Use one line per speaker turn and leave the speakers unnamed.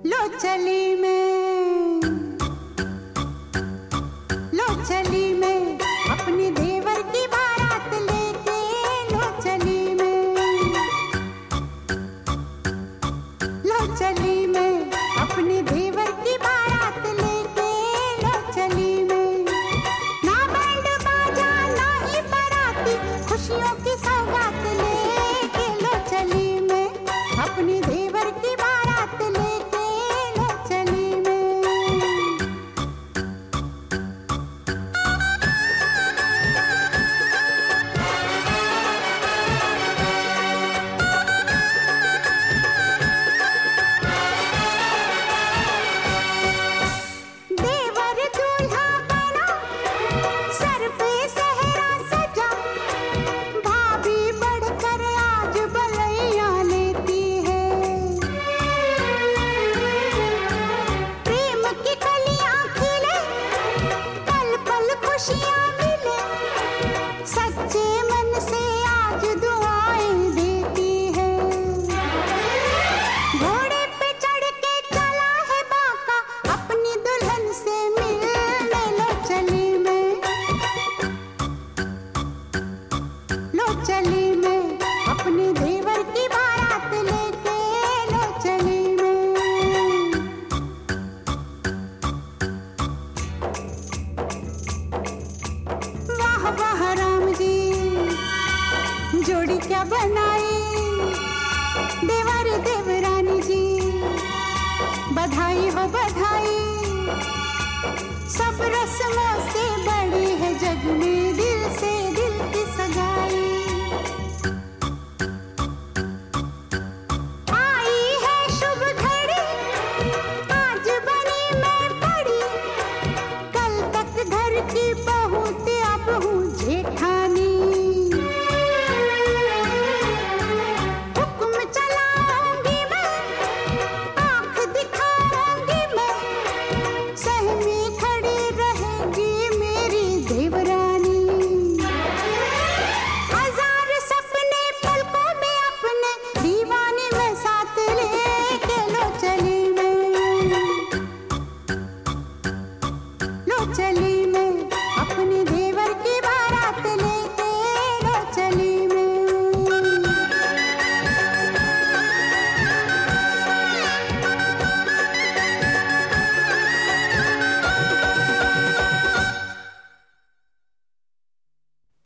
लो चली मैं, लो चली मैं अपने देवर की बारात लेके, लो चली मैं, लो चली मैं अपने देवर की बारात लेके, लो चली मैं। ना बैंड बाजा ना ही बाराती, खुशियों की सौगात लेके, लो चली मैं अपने देवर की बारात लेके, लो चली मैं। देवर दूल्हा बना, सर पे सेहरा सजा, भाभी बढ़कर आज बलैया लेती है। प्रेम की कलियां खिले, पल पल खुशियां मिले, सच्चे मन से आज दुआएं देती है। घोड़े पे चढ़ के चला है बाका, अपनी दुल्हन से मिलने, लो चली मैं, लो चली मैं अपने देवर की बारात लेके, लो चली मैं। वाह वाह राम जी, जोड़ी क्या बनाई, देवर देवरानी जी, बधाई हो बधाई। सब रस्मों से बड़ी है जग में